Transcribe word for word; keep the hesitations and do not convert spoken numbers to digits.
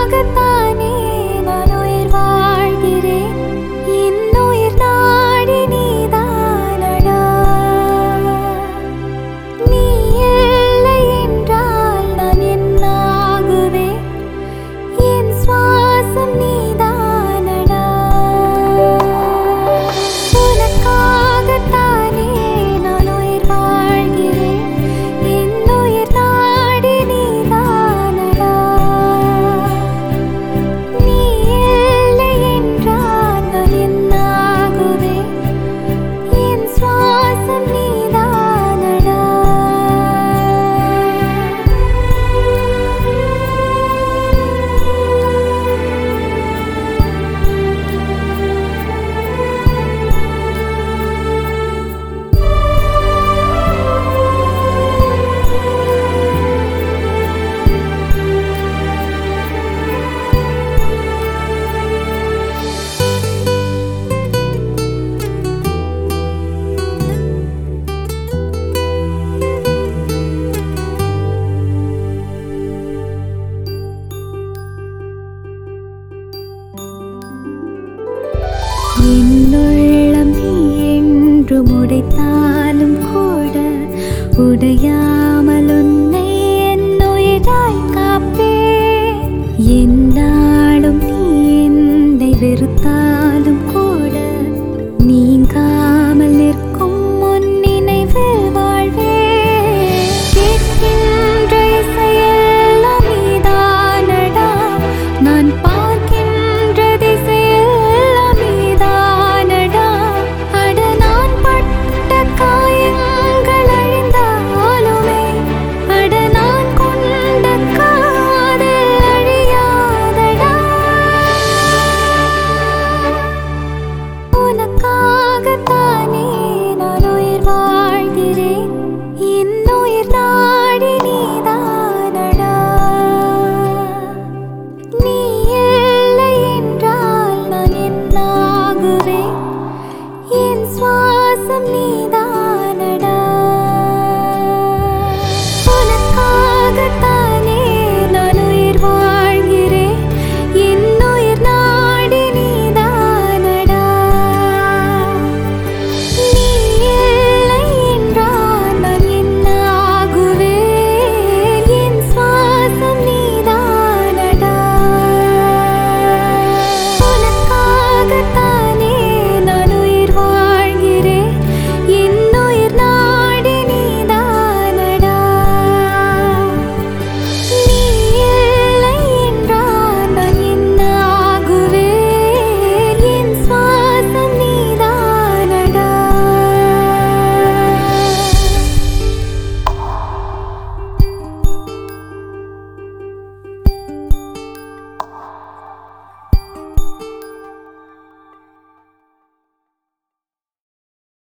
உனக்காகத்தானே நான் உயிர் வாழ்கிறேன். இன்னுயிர் நாடி நீதானடா. நீ இல்லை என்றால் நான் என்னாகுவேன். என் சுவாசம் நீதானடா. உனக்காகத்தானே நான் உயிர் வாழ்கிறேன். இன்னுயிர் நாடி நீதானடா. நீ இல்லை என்றால் நான் என்னாகுவேன். என் சுவாசம் நீதானடா. என்னுள்ளம் நீ என்றும் உடைத்தாலும் கூட உடையாமல் உன்னை என் உயிராய் காப்பேன். என்னாலும் நீ என்னை வெறுத்தாலும்